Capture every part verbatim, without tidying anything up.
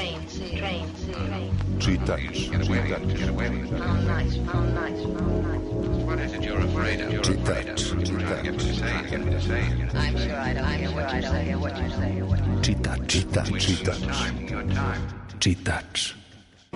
Čitač, čitač, čitač, čitač, čitač, čitač.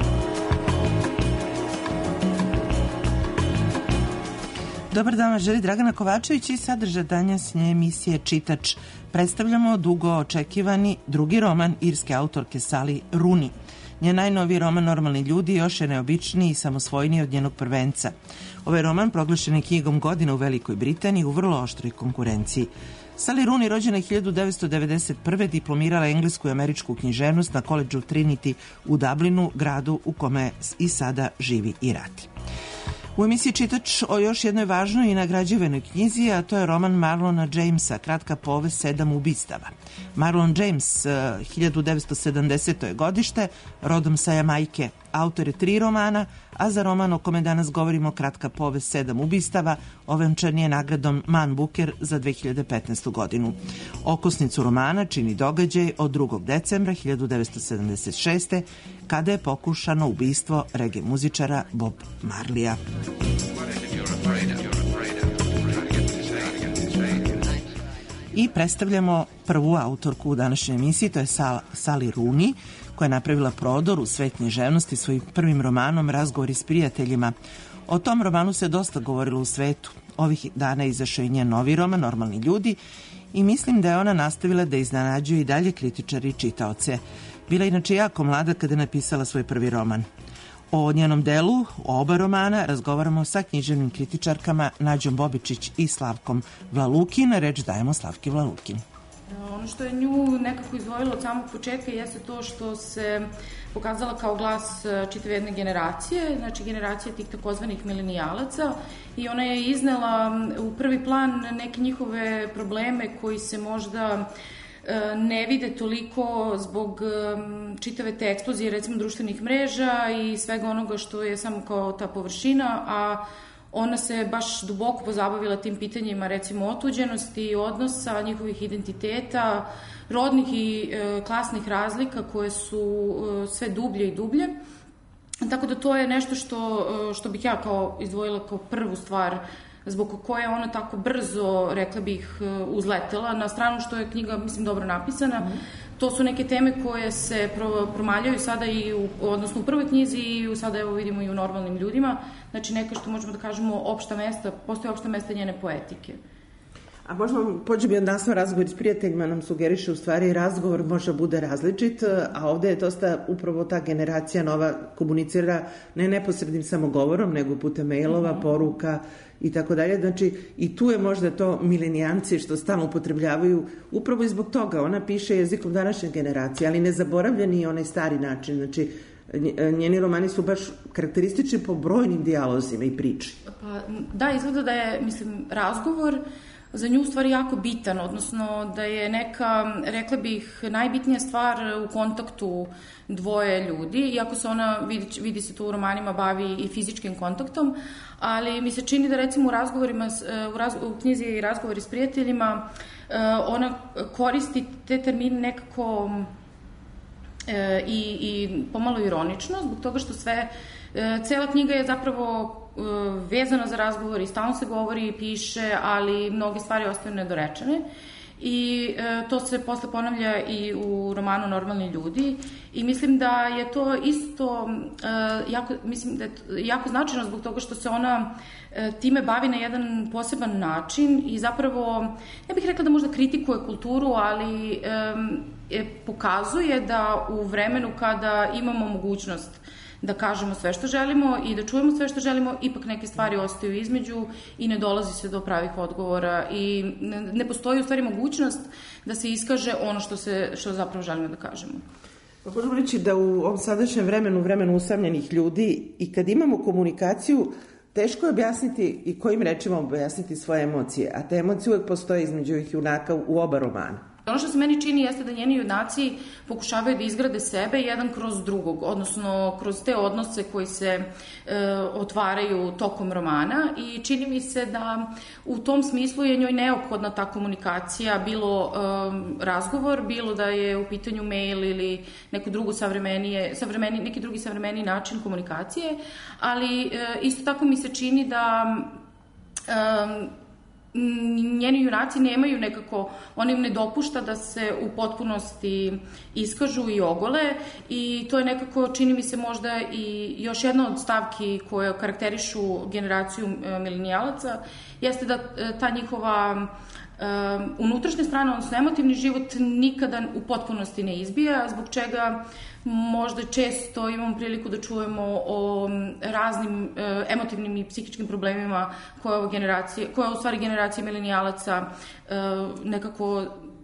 Dobar dan vam želi Dragana Kovačević i sadržaj današnje emisije Čitač. Predstavljamo dugo očekivani drugi roman irske autorke Sally Rooney. Njen najnoviji roman Normalni ljudi još je neobičniji i samosvojniji od njenog prvenca. Ovaj roman proglašen je knjigom godine u Velikoj Britaniji u vrlo oštroj konkurenciji. Sally Rooney rođena je hiljadu devetsto devedeset prve. diplomirala englesku i američku književnost na koledžu Trinity u Dublinu, gradu u kome i sada živi i radi. U emisiji Čitač o još jednoj važnoj i nagrađivanoj knjizi, a to je roman Marlona Jamesa, kratka povest Sedam ubistava. Marlon James, hiljadu devetsto sedamdeseto. godište, rodom sa Jamajke, autor je tri romana, a za roman o kome danas govorimo, kratka povest Sedam ubistava, ovenčan je nagradom Man Booker za dve hiljade petnaestu. godinu. Okosnicu romana čini događaj od drugog decembra hiljadu devetsto sedamdeset šeste. kada je pokušano ubistvo reggae muzičara Bob Marleya. I predstavljamo prvu autorku u današnjoj emisiji, to je Sally Rooney, koja je napravila prodor u svet književnosti svojim prvim romanom Razgovori s prijateljima. O tom romanu se dosta govorilo u svetu. Ovih dana izašao i njen novi roman Normalni ljudi i mislim da je ona nastavila da iznenađuje i dalje kritičari i čitaoce. Bila je inače jako mlada kada je napisala svoj prvi roman. O njenom delu, o oba romana, razgovaramo sa književnim kritičarkama Nađom Bobičić i Slavkom Vlalukin. Reč dajemo Slavki Vlalukin. Ono što je nju nekako izdvojilo od samog početka jeste to što se pokazala kao glas čitave jedne generacije, znači generacije tih takozvanih milenijalaca, i ona je iznela u prvi plan neke njihove probleme koji se možda ne vide toliko zbog čitave te eksplozije, recimo društvenih mreža i svega onoga što je samo kao ta površina, a ona se baš duboko pozabavila tim pitanjima, recimo otuđenosti, odnosa, njihovih identiteta, rodnih i e, klasnih razlika koje su e, sve dublje i dublje. Tako da to je nešto što, što bih ja kao izdvojila kao prvu stvar zbog koje je ona tako brzo, rekla bih, uzletela na stranu, što je knjiga, mislim, dobro napisana. Mm. To su neke teme koje se pro, promaljaju sada i u, odnosno u prvoj knjizi i u, sada evo vidimo i u Normalnim ljudima. Znači neka što možemo da kažemo opšta mesta, postoje opšta mesta njene poetike. A možemo, pođe bi od nas razgovor s prijateljima nam sugeriše, u stvari razgovor može bude različit, a ovde je dosta upravo ta generacija nova komunicira ne neposrednim samogovorom, nego putem mailova, mm-hmm. poruka i tako dalje. Znači i tu je možda to milenijanci što stalno upotrebljavaju upravo i zbog toga. Ona piše jezikom današnje generacije, ali ne zaboravlja ni onaj stari način. Znači njeni romani su baš karakteristični po brojnim dijalozima i priči. Pa, da, izgleda da je, mislim, razgovor za nju u stvari jako bitan, odnosno da je neka, rekla bih, najbitnija stvar u kontaktu dvoje ljudi, iako se ona, vidi, vidi se to u romanima, bavi i fizičkim kontaktom, ali mi se čini da recimo u razgovorima, u, raz, u knjizi i Razgovori s prijateljima, ona koristi te termine nekako e, i, i pomalo ironično, zbog toga što sve, e, cela knjiga je zapravo vezana za razgovor i stalno se govori i piše, ali mnoge stvari ostaju nedorečene. I e, to se posle ponavlja i u romanu Normalni ljudi i mislim da je to isto e, jako, mislim da je jako značajno zbog toga što se ona e, time bavi na jedan poseban način i zapravo, ja bih rekla da možda kritikuje kulturu, ali e, e, pokazuje da u vremenu kada imamo mogućnost da kažemo sve što želimo i da čujemo sve što želimo, ipak neke stvari ostaju između i ne dolazi se do pravih odgovora i ne postoji u stvari mogućnost da se iskaže ono što, se, što zapravo želimo da kažemo. Pa možemo reći da u ovom sadašnjem vremenu, vremenu usamljenih ljudi i kad imamo komunikaciju, teško je objasniti i kojim rečima objasniti svoje emocije, a te emocije uvek postoje između ovih junaka u oba romana. Ono što se meni čini jeste da njeni junaci pokušavaju da izgrade sebe jedan kroz drugog, odnosno kroz te odnose koji se e, otvaraju tokom romana i čini mi se da u tom smislu je njoj neophodna ta komunikacija, bilo e, razgovor, bilo da je u pitanju mail ili neko drugo savremenije, savremeni, neki drugi savremeniji način komunikacije, ali e, isto tako mi se čini da e, njeni junaci nemaju nekako, on im ne dopušta da se u potpunosti iskažu i ogole i to je nekako, čini mi se možda i još jedna od stavki koje karakterišu generaciju milenijalaca, jeste da ta njihova um, unutrašnja strana, odnosno emotivni život nikada u potpunosti ne izbija, zbog čega možda često imamo priliku da čujemo o raznim uh, emotivnim i psihičkim problemima koje ova generacija, koja u stvari generacija milenijalaca uh, nekako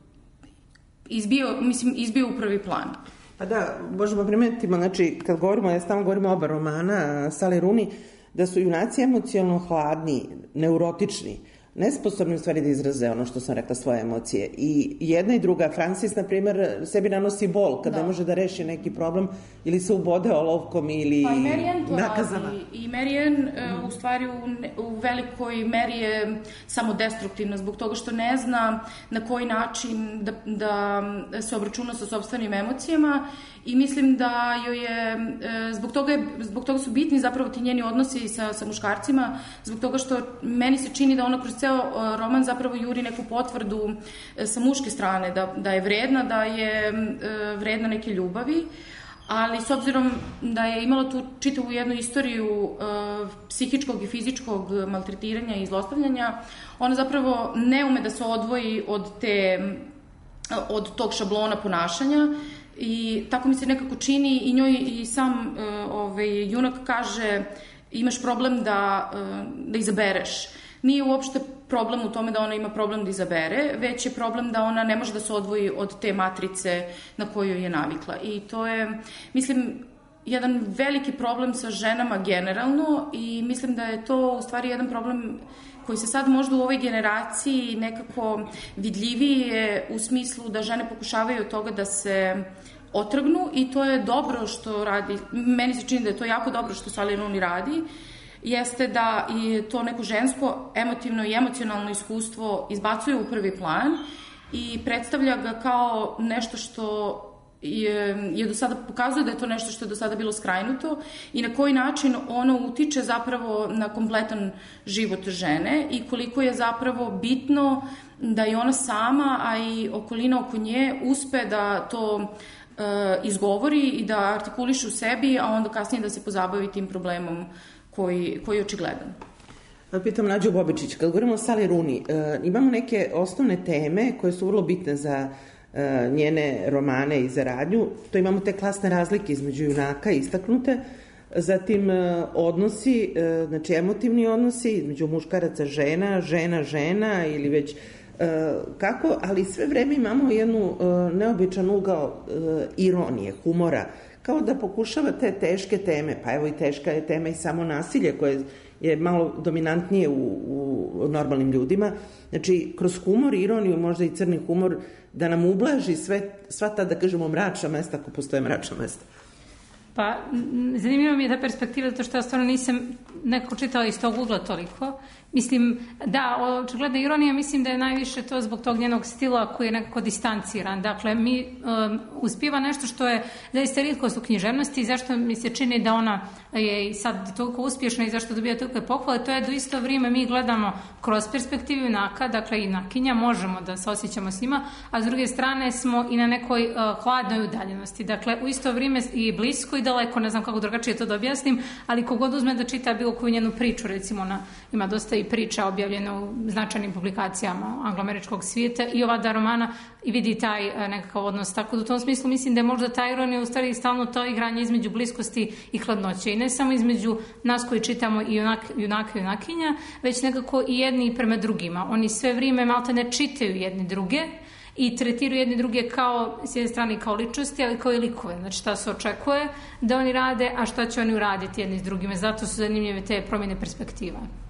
izbio, mislim, izbio u prvi plan. Pa da, možemo primetiti, znači, kad govorimo, ja stalno govorimo oba romana Sally Rooney, da su junaci emocionalno hladni, neurotični, nesposobni u stvari da izraze ono što sam rekla, svoje emocije. I jedna i druga, Francis, na primjer, sebi nanosi bol kada ne može da reši neki problem ili se ubode olovkom ili pa i Marianne to nakazana. radi. I Marianne uh, u stvari u, u velikoj meri je samodestruktivna zbog toga što ne zna na koji način da, da se obračuna sa sopstvenim emocijama i mislim da joj je, uh, zbog toga, je, zbog toga su bitni zapravo ti njeni odnosi sa, sa muškarcima, zbog toga što meni se čini da ona kroz ceo roman zapravo juri neku potvrdu sa muške strane, da, da je vredna, da je vredna neke ljubavi, ali s obzirom da je imala tu čitavu jednu istoriju uh, psihičkog i fizičkog maltretiranja i zlostavljanja, ona zapravo ne ume da se odvoji od, te, od tog šablona ponašanja i tako mi se nekako čini i njoj i sam uh, ovaj, junak kaže imaš problem da, uh, da izabereš. Nije uopšte problem u tome da ona ima problem da izabere, već je problem da ona ne može da se odvoji od te matrice na koju je navikla. I to je, mislim, jedan veliki problem sa ženama generalno i mislim da je to u stvari jedan problem koji se sad možda u ovoj generaciji nekako vidljivije u smislu da žene pokušavaju od toga da se otrgnu i to je dobro što radi, meni se čini da je to jako dobro što Sally Rooney radi, jeste da i to neko žensko emotivno i emocionalno iskustvo izbacuje u prvi plan i predstavlja ga kao nešto što je, je do sada, pokazuje da je to nešto što je do sada bilo skrajnuto i na koji način ono utiče zapravo na kompletan život žene i koliko je zapravo bitno da i ona sama, a i okolina oko nje uspe da to e, izgovori i da artikuliše u sebi, a onda kasnije da se pozabavi tim problemom koji, koji je očigledan. Pitam Nađu Bobičić, kad govorimo o Sally Rooney, e, imamo neke osnovne teme koje su vrlo bitne za e, njene romane i za radnju. To imamo te klasne razlike između junaka istaknute, zatim e, odnosi, e, znači emotivni odnosi između muškaraca, žena, žena, žena ili već e, kako, ali sve vreme imamo jednu e, neobičan ugao e, ironije, humora, kao da pokušava te teške teme, pa evo i teška je tema i samo nasilje koje je malo dominantnije u, u normalnim ljudima, znači kroz humor, ironiju, možda i crni humor, da nam ublaži sve, sva ta, da kažemo, mračna mesta, ako postoje mračna mesta. Pa, zanimljiva mi je ta perspektiva, zato što ja stvarno nisam nekako čitala iz tog ugla toliko. Mislim, da, očigledna ironija, mislim da je najviše to zbog tog njenog stila koji je nekako distanciran. Dakle, mi um, uspijeva nešto što je zaista rijetkost u književnosti i zašto mi se čini da ona je i sad toliko uspješna i zašto dobija toliko pohvale, to je da u isto vrijeme mi gledamo kroz perspektivu junaka, dakle i nakinja, možemo da se osjećamo s njima, a s druge strane smo i na nekoj uh, hladnoj udaljenosti. Dakle, u isto vrijeme i blisko i daleko, ne znam kako drugačije to da objasnim, ali kogod uzme da čita bilo koju njenu priču, recimo ona ima dosta i priča objavljena u značajnim publikacijama angloameričkog svijeta i ova da romana i vidi taj nekakav odnos. Tako da u tom smislu mislim da je možda ta ironija u stvari stalno to igranje između bliskosti i hladnoće i ne samo između nas koji čitamo i junak, junaka i junakinja, već nekako i jedni i prema drugima. Oni sve vrijeme malte ne čitaju jedni druge i tretiraju jedni druge kao, s jedne strane kao ličnosti, ali kao i likove. Znači šta se očekuje da oni rade, a šta će oni uraditi jedni s drugima. Zato su zanimljive te promjene perspektiva.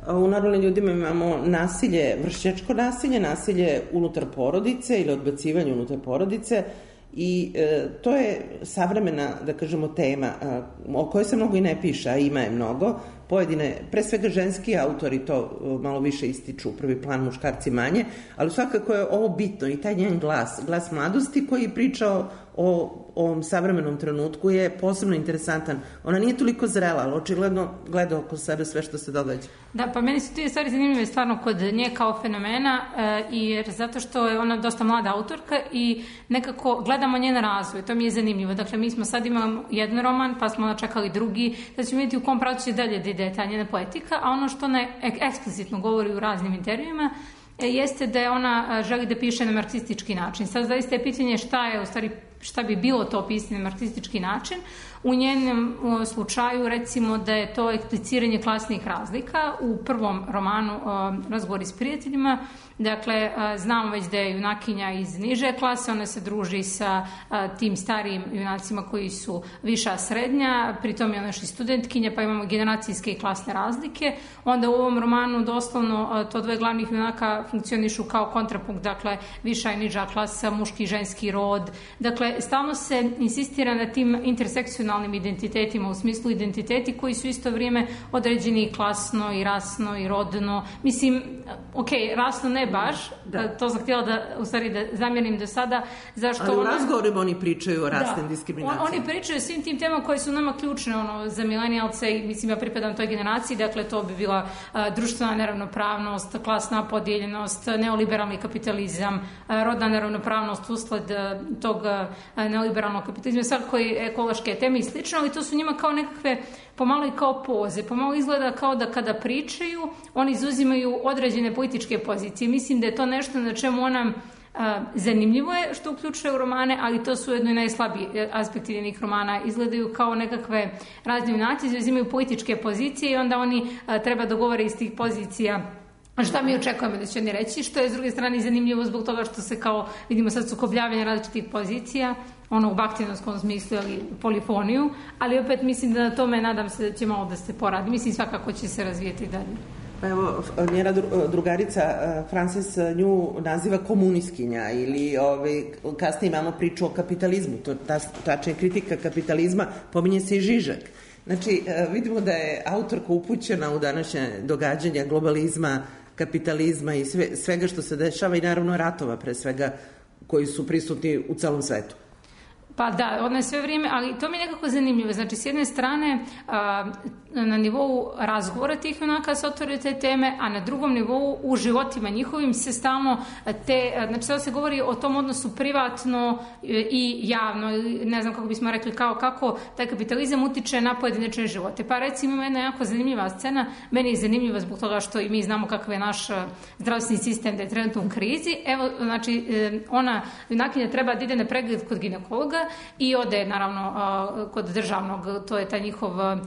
U normalnim ljudima imamo nasilje, vršnjačko nasilje, nasilje unutar porodice ili odbacivanje unutar porodice i e, to je savremena, da kažemo, tema a, o kojoj se mnogo i ne piše, a ima je mnogo. Pojedine, pre svega ženski autori to malo više ističu u prvi plan, muškarci manje, ali svakako je ovo bitno i taj njen glas, glas mladosti koji je pričao o ovom savremenom trenutku je posebno interesantan. Ona nije toliko zrela, ali očigledno gleda oko sebe sve što se događa. Da, pa meni su tu stvari zanimljive stvarno kod nje kao fenomena, e, jer zato što je ona dosta mlada autorka i nekako gledamo njen razvoj, to mi je zanimljivo. Dakle, mi smo sad imali jedan roman, pa smo čekali drugi, da ćemo vidjeti u kom pravcu će dalje da ide ta njena poetika, a ono što ona eksplicitno govori u raznim intervjuima jeste da je ona želi da piše na marksistički način. Sad zaista je pitanje šta je u stvari šta bi bilo to pisanje na marksistički način. U njenom slučaju recimo da je to ekspliciranje klasnih razlika u prvom romanu Razgovori s prijateljima. Dakle, znamo već da je junakinja iz niže klase, ona se druži sa tim starijim junacima koji su viša srednja, pritom je ona još i studentkinja, pa imamo generacijske i klasne razlike. Onda u ovom romanu doslovno to dvoje glavnih junaka funkcionišu kao kontrapunkt, dakle viša i niža klasa, muški i ženski rod. Dakle, stalno se insistira na tim intersekcionalnim identitetima, u smislu identiteti koji su isto vrijeme određeni klasno i rasno i rodno. Mislim, ok, rasno ne baš, da. To sam htjela da, u stvari, da zamjerim do sada, zašto ali u ona... razgovorima oni pričaju o rasnim diskriminacijama. Oni pričaju o svim tim temama koje su nama ključne, ono, za milenijalce, i mislim ja pripadam toj generaciji, dakle to bi bila a, društvena neravnopravnost, klasna podijeljenost, neoliberalni kapitalizam, a, rodna neravnopravnost usled a, tog a, neoliberalnog kapitalizma, svakako i ekološke teme i slično, ali to su njima kao nekakve pomalo i kao poze, pomalo izgleda kao da kada pričaju, oni izuzimaju određene političke pozicije. Mislim da je to nešto na čemu ona a, zanimljivo je što uključuje u romane, ali to su ujedno i najslabiji aspekti njenih romana. Izgledaju kao nekakve razne junaci, izuzimaju političke pozicije i onda oni a, treba dogovore iz tih pozicija šta mi očekujemo da će oni reći, što je s druge strane zanimljivo zbog toga što se kao, vidimo sad sukobljavanje različitih pozicija, ono u baktinovskom smislu, ali polifoniju, ali opet mislim da na tome nadam se da će malo da se poradi. Mislim svakako će se razvijeti dalje. Pa evo, njena drugarica Frances nju naziva komunistkinja ili ovaj, kasnije imamo priču o kapitalizmu, to ta, tačna kritika kapitalizma, pominje se i Žižak. Znači, vidimo da je autorka upućena u današnje događanja globalizma, kapitalizma i sve, svega što se dešava i naravno ratova pre svega koji su prisutni u celom svetu. Pa da, ona je sve vrijeme, ali to mi je nekako zanimljivo. Znači, s jedne strane, a, na nivou razgovora tih junaka se otvore te teme, a na drugom nivou u životima njihovim se stalno te, znači sada se govori o tom odnosu privatno i javno, ne znam kako bismo rekli, kao kako taj kapitalizam utiče na pojedinačne živote. Pa recimo ima jedna jako zanimljiva scena, meni je zanimljiva zbog toga što i mi znamo kakav je naš zdravstveni sistem, da je trenutno u krizi. Evo, znači, ona junakinja treba da ide na pregled kod ginekologa i ode naravno kod državnog, to je taj njihov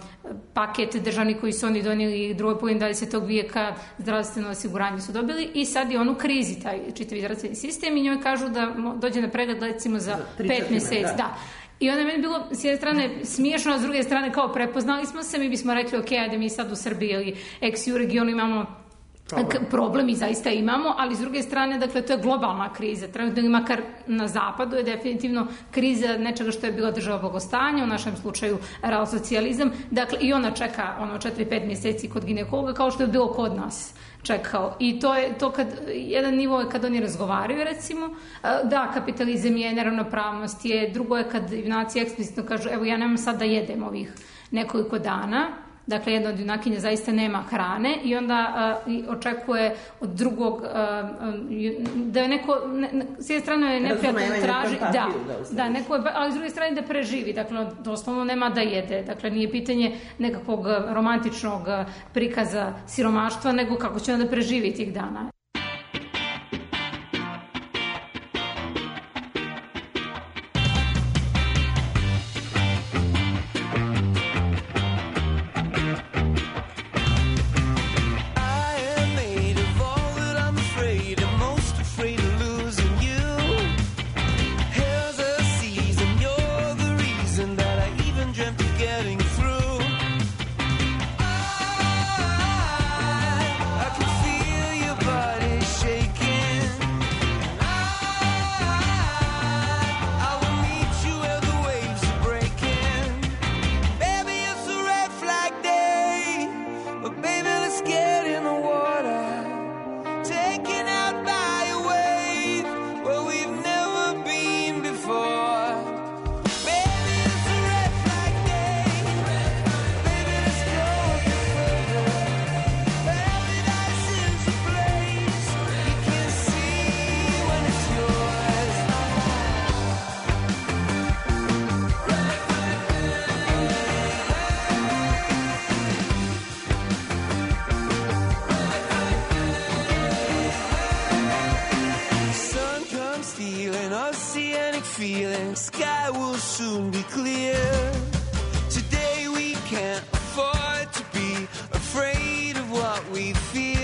paket državni koji su oni donijeli drugoj polovini dvadesetog vijeka, zdravstveno osiguranje su dobili i sad je on u krizi, taj čitavi zdravstveni sistem, i njoj kažu da dođe na pregled recimo za pet mjeseci. Da. da. I onda je meni bilo s jedne strane smiješno, a s druge strane kao prepoznali smo se, mi bismo rekli ok, ajde mi sad u Srbiji ili ex u regionu imamo Problem. Problem i zaista imamo, ali s druge strane, dakle, to je globalna kriza. Trenutno ili makar na zapadu je definitivno kriza nečega što je bila država blagostanja, u našem slučaju real socijalizam. Dakle, i ona čeka ono četiri pet mjeseci kod ginekologa kao što je bilo kod nas čekao. I to je to kad, jedan nivo je kad oni razgovaraju, recimo, da, kapitalizam je, neravnopravnost je, drugo je kad junaci eksplicitno kažu, evo ja nemam sad da jedem ovih nekoliko dana. Dakle, jedna od junakinja zaista nema hrane i onda uh, i očekuje od drugog uh, da je neko, ne, s jedne strane je neprijatno traži, da, da, da neko je, ali s druge strane da preživi, dakle, doslovno nema da jede. Dakle, nije pitanje nekakvog romantičnog prikaza siromaštva, nego kako će onda preživi tih dana. Getting through. I soon be clear. Today we can't afford to be afraid of what we fear.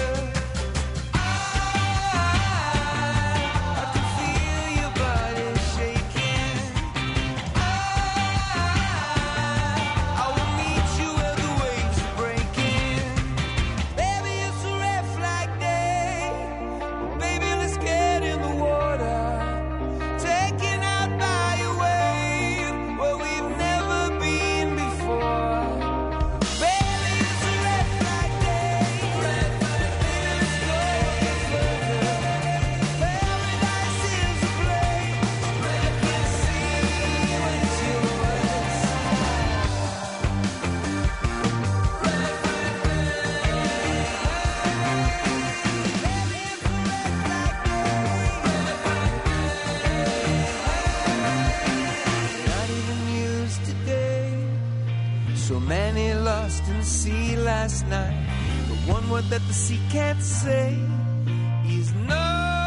Sea last night, the one word that the sea can't say is no.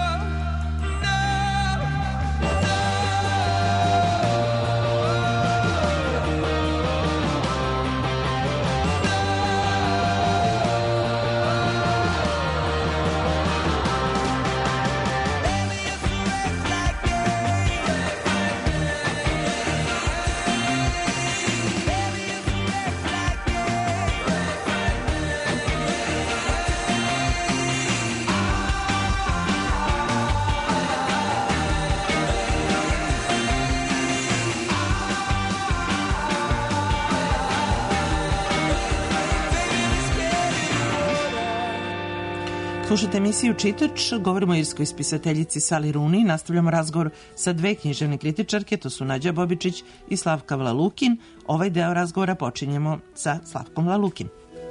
Slušajte emisiju Čitač, govorimo o irskoj spisateljici Sally Rooney, nastavljamo razgovor sa dve književne kritičarke, to su Nađa Bobičić i Slavka Vlalukin. Ovaj deo razgovora počinjemo sa Slavkom Vlalukin.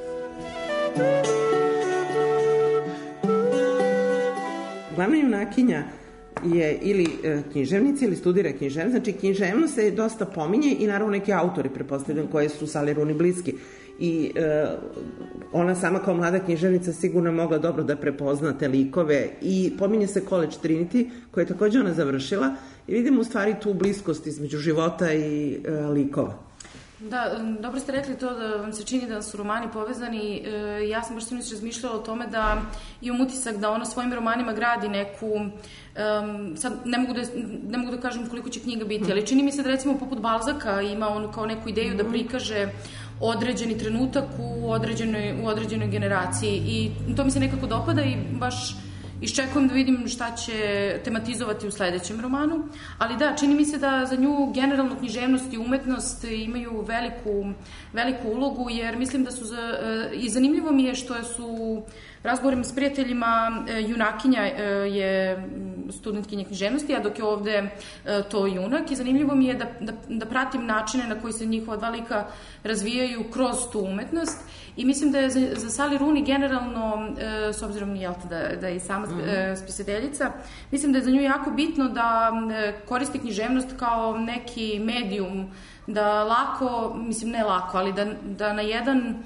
Glavna junakinja je ili književnica ili studira književnost, znači književnost se dosta pominje i naravno neki autori, pretpostavljam, koje su Sally Rooney bliski. I e, ona sama kao mlada književnica sigurno mogla dobro da prepozna te likove i pominje se College Trinity koje je takođe ona završila i vidimo u stvari tu bliskost između života i e, likova. Da, dobro ste rekli to da vam se čini da su romani povezani. E, ja sam baš sinoć razmišljala o tome da imam utisak da ona svojim romanima gradi neku, um, sad ne mogu, da, ne mogu da kažem koliko će knjiga biti, ali čini mi se da recimo poput Balzaka ima onu kao neku ideju da prikaže određeni trenutak u određenoj, u određenoj generaciji i to mi se nekako dopada i baš iščekujem da vidim šta će tematizovati u sledećem romanu, ali da, čini mi se da za nju generalno književnost i umetnost imaju veliku, veliku ulogu, jer mislim da su, za, i zanimljivo mi je što su razgovorima s prijateljima, junakinja je studentkinja književnosti, a dok je ovde to junak, i zanimljivo mi je da, da, da pratim načine na koji se njihova dva lika razvijaju kroz tu umetnost. I mislim da je za, za Sally Rooney generalno, e, s obzirom jel, da, da je i sama e, spisateljica, mislim da je za nju jako bitno da e, koristi književnost kao neki medijum, da lako, mislim ne lako, ali da, da na jedan e,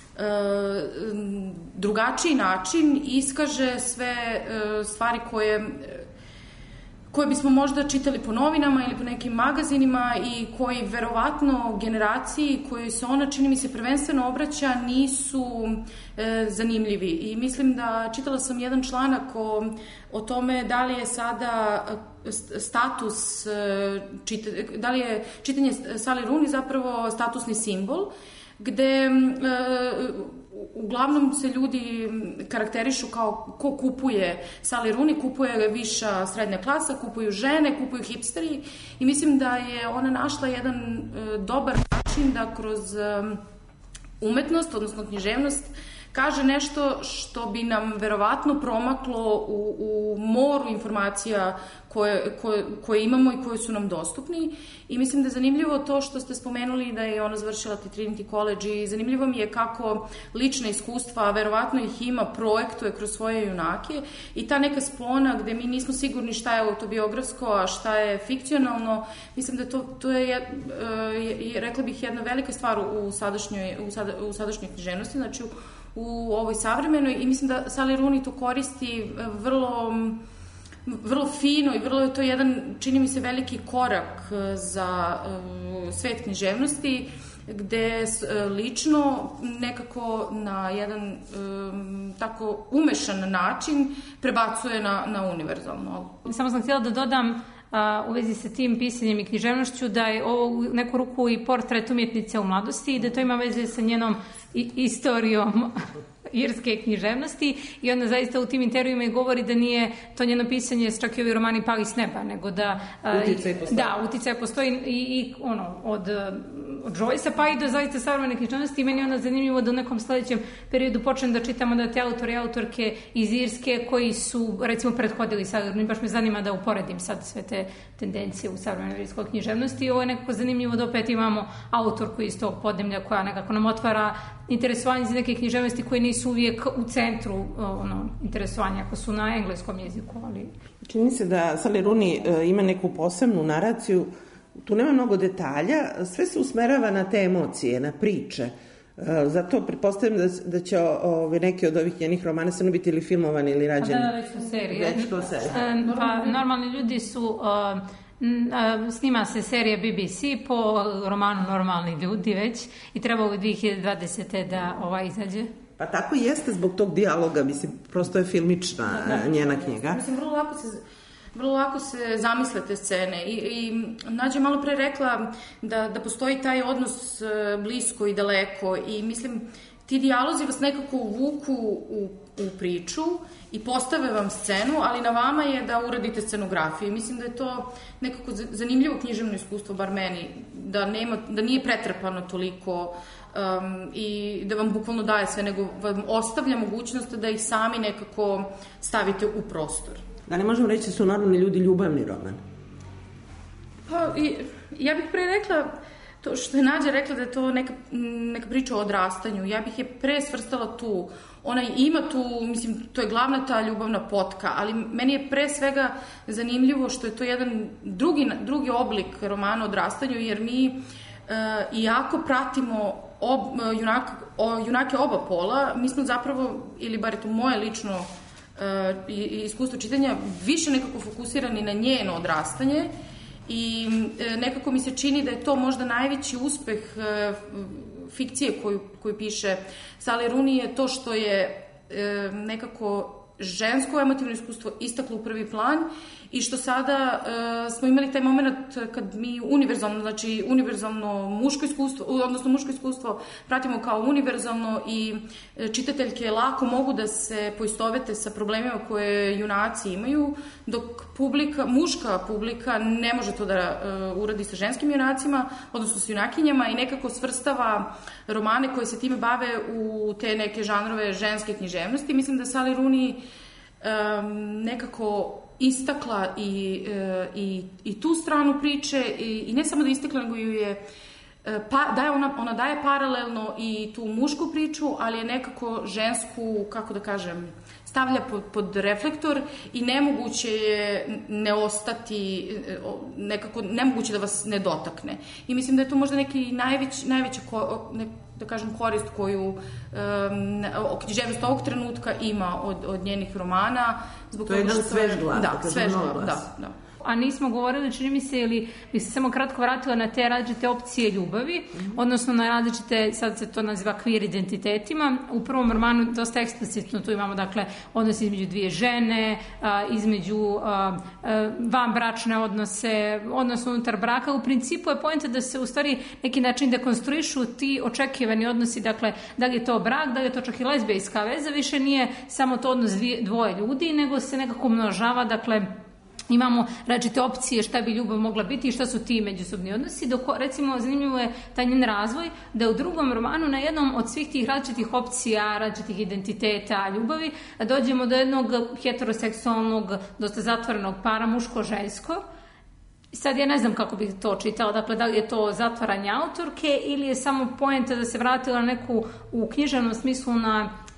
drugačiji način iskaže sve e, stvari koje koje bismo možda čitali po novinama ili po nekim magazinima i koji verovatno generaciji koji se ona, čini mi se, prvenstveno obraća nisu e, zanimljivi. I mislim da čitala sam jedan članak o, o tome da li je sada status, čita, da li je čitanje Sally Rooney zapravo statusni simbol, gde e, uglavnom se ljudi karakterišu kao ko kupuje Sally Rooney, kupuje viša srednja klasa, kupuju žene, kupuju hipsteri i mislim da je ona našla jedan e, dobar način da kroz e, umetnost, odnosno književnost, kaže nešto što bi nam verovatno promaklo u, u moru informacija koje, koje, koje imamo i koje su nam dostupni. I mislim da je zanimljivo to što ste spomenuli da je ona završila Trinity College i zanimljivo mi je kako lična iskustva, verovatno ih ima, projektuje kroz svoje junake i ta neka spona gde mi nismo sigurni šta je autobiografsko, a šta je fikcionalno, mislim da to, to je, je, je, rekla bih, jedna velika stvar u sadašnjoj, u, sada, u sadašnjoj književnosti, znači u, u ovoj savremenoj, i mislim da Sally Rooney to koristi vrlo vrlo fino i vrlo je to jedan, čini mi se, veliki korak za uh, svet književnosti, gde uh, lično nekako na jedan um, tako umešan način prebacuje na, na univerzalno. Samo sam htjela da dodam a, u vezi sa tim pisanjem i književnošću da je ovo u neku ruku i portret umjetnice u mladosti i da to ima veze sa njenom i, istorijom irske književnosti i ona zaista u tim intervjuima i govori da nije to njeno pisanje, čak i ovi romani pali s neba, nego da uticaj postoji. Da, uticaj postoji i, i ono, od, od Joyce-a pa i do zaista savremene književnosti i meni je onda zanimljivo da u nekom sledećem periodu počnem da čitamo da te autori i autorke iz Irske koji su recimo prethodili sad, baš me zanima da uporedim sad sve te tendencije u savremenoj irskoj književnosti i ovo je nekako zanimljivo da opet imamo autorku iz tog podneblja koja nekako nam otvara interesovanje za neke književnosti koje nisu uvijek u centru ono, interesovanja, ako su na engleskom jeziku. Ali... Čini se da Sally Rooney ima neku posebnu naraciju, tu nema mnogo detalja, sve se usmerava na te emocije, na priče. Zato pretpostavljam da, da će ove, neki od ovih njenih romana sve biti ili filmovani ili rađeni. Da, da, već su serije. Već to serije. Pa, normalni ljudi su... Uh, snima se serija B B C po romanu Normalni ljudi već i treba u dvije hiljade dvadesete da ovaj izađe. Pa tako jeste zbog tog dijaloga, mislim, prosto je filmična da, njena knjiga. Mislim, vrlo lako se... Vrlo lako se zamisle te scene i, i Nađa je malo pre rekla da, da postoji taj odnos blisko i daleko i mislim ti dijalozi vas nekako uvuku u, u priču i postave vam scenu, ali na vama je da uradite scenografiju. Mislim da je to nekako zanimljivo književno iskustvo, bar meni, da, nema, da nije pretrpano toliko um, i da vam bukvalno daje sve, nego vam ostavlja mogućnost da ih sami nekako stavite u prostor. Da ne možemo reći da su Normalni ljudi ljubavni roman? Pa, i, ja bih pre rekla, to što je Nađa rekla da je to neka, neka priča o odrastanju, ja bih je pre svrstala tu. Ona ima tu, mislim, to je glavna ta ljubavna potka, ali meni je pre svega zanimljivo što je to jedan drugi, drugi oblik romana o odrastanju, jer mi uh, iako pratimo ob, junak, o, junake oba pola, mi smo zapravo, ili bar je to moje lično uh, iskustvo čitanja, više nekako fokusirani na njeno odrastanje i uh, nekako mi se čini da je to možda najveći uspeh uh, fikcije koju, koju piše Sally Rooney je to što je e, nekako žensko emotivno iskustvo istaklo u prvi plan i što sada e, smo imali taj moment kad mi univerzalno, znači univerzalno muško iskustvo, odnosno muško iskustvo pratimo kao univerzalno i e, čitateljke lako mogu da se poistovete sa problemima koje junaci imaju, dok publika, muška publika ne može to da e, uradi sa ženskim junacima, odnosno sa junakinjama i nekako svrstava romane koje se time bave u te neke žanrove ženske književnosti. Mislim da Sally Rooney um, nekako istakla i, i, i tu stranu priče i, i ne samo da istakla, nego ju je pa, daje ona, ona daje paralelno i tu mušku priču, ali je nekako žensku, kako da kažem, stavlja pod, pod reflektor i nemoguće je ne ostati, nekako nemoguće da vas ne dotakne. I mislim da je to možda neki najveć, najveća ko, ne, da kažem, korist koju um, književnost ovog trenutka ima od, od njenih romana. Zbog to je jedan svež glas. Da, svež glas, da, da. A nismo govorili, čini mi se, ili bi se samo kratko vratila na te različite opcije ljubavi, mm-hmm. odnosno na različite, sad se to naziva queer identitetima. U prvom romanu dosta eksplicitno tu imamo, dakle, odnos između dvije žene, a, između a, a, vanbračne odnose, odnosno unutar braka. U principu je poenta da se u stvari neki način dekonstruišu ti očekivani odnosi, dakle, da li je to brak, da li je to čak i lezbijska veza, više nije samo to odnos dvije, dvoje ljudi, nego se nekako množava, dakle, imamo različite opcije šta bi ljubav mogla biti i šta su ti međusobni odnosi, dok recimo zanimljivo je taj njen razvoj da je u drugom romanu na jednom od svih tih različitih opcija, različitih identiteta ljubavi dođemo do jednog heteroseksualnog, dosta zatvorenog para muško-žensko. Sad ja ne znam kako bih to čitala, dakle da li je to zatvaranje autorke ili je samo poenta da se vratila neku u književnom smislu na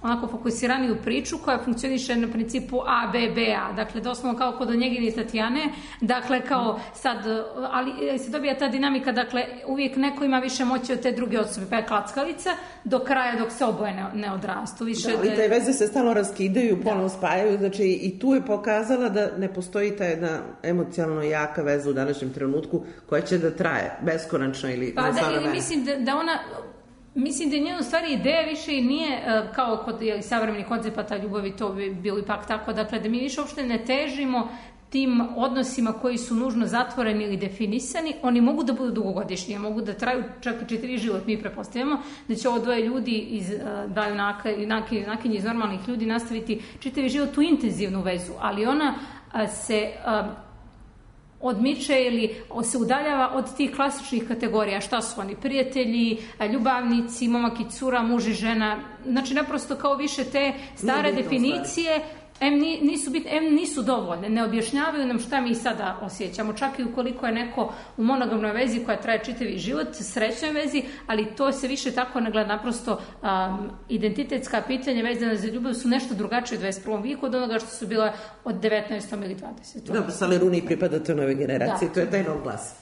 onako fokusiraniju priču koja funkcioniše na principu A, B, B, A. Dakle, doslovno kao kod Onjegine i Tatjane. Dakle, kao sad, ali se dobija ta dinamika, dakle, uvijek neko ima više moći od te druge osobe, pa je klackalica, do kraja dok se oboje ne, ne odrastu. Više da, ali te veze se stalno raskidaju, ponovno spajaju, znači i tu je pokazala da ne postoji ta jedna emocionalno jaka veza u današnjem trenutku koja će da traje beskonačno ili pa na da, vremena. Mislim da, da ona... Mislim da je njena u stvari ideja više i nije uh, kao kod jeli, savremenih koncepata ljubavi, to bi bilo ipak tako, dakle da mi više uopšte ne težimo tim odnosima koji su nužno zatvoreni ili definisani, oni mogu da budu dugogodišnji, mogu da traju čak i četiri život. Mi prepostavljamo da će ovo dvoje ljudi iz uh, daju nakinje naki, iz normalnih ljudi nastaviti čitavi život u intenzivnu vezu, ali ona uh, se... Uh, odmiče ili se udaljava od tih klasičnih kategorija. Šta su oni? Prijatelji, ljubavnici, momak i cura, muž i žena. Znači, naprosto kao više te stare definicije em nisu, bit, em nisu dovoljne, ne objašnjavaju nam šta mi sada osjećamo. Čak i ukoliko je neko u monogamnoj vezi koja traje čitavi život, srećnoj vezi, ali to se više tako ne gleda. Naprosto um, identitetska pitanja vezana za ljubav su nešto drugačije u dvadeset prvom vijeku od onoga što su bila od devetnaestom ili dvadesetom. Da, ali Rooney pripada toj nove generacije, da. To je taj nov glas.